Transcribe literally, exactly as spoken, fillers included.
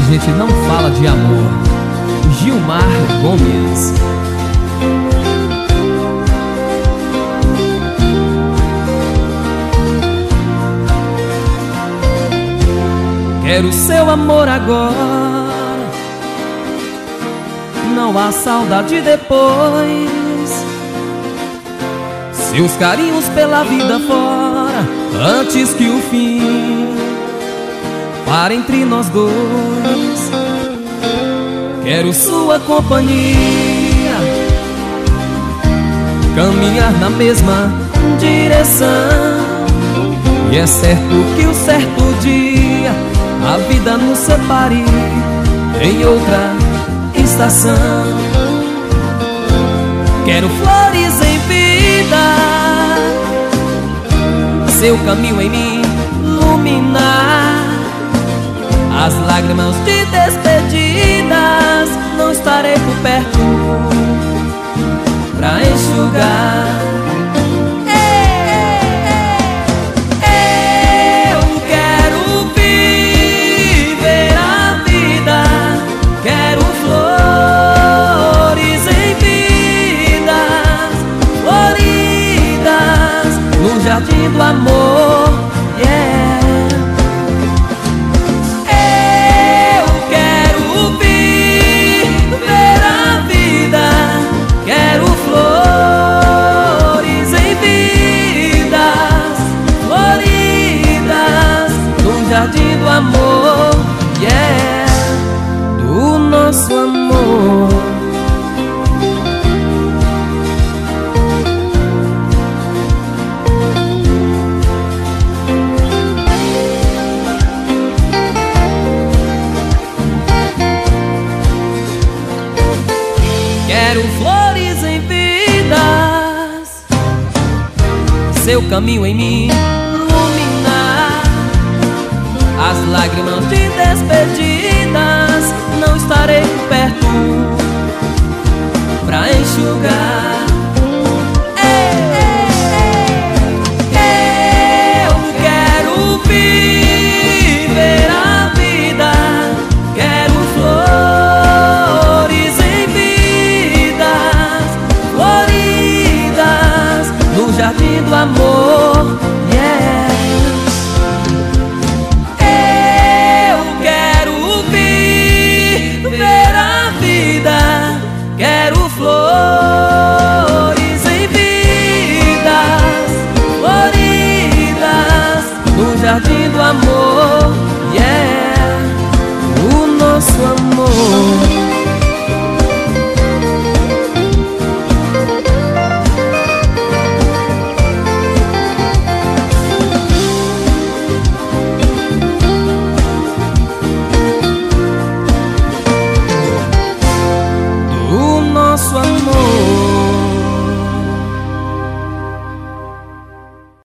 gente não fala de amor. Gilmar Gomes. Quero seu amor agora, não há saudade depois. Seus carinhos pela vida fora, antes que o fim para entre nós dois. Quero sua companhia, caminhar na mesma direção. E é certo que o certo dia a vida nos separe em outra estação. Quero flores em vida, seu caminho em mim iluminar. As lágrimas de despedidas não estarei por perto pra enxugar. Eu quero viver a vida, quero flores em vidas floridas no jardim do amor. Yeah. Jardim do amor, yeah, do nosso amor. Quero flores em vidas, seu caminho em mim iluminar. As lágrimas de despedidas não estarei por perto pra enxugar. Eu quero viver a vida, quero flores em vidas floridas no jardim do amor. Yeah. Quero flores em vidas floridas no jardim do amor, yeah, o nosso amor. Nosso amor.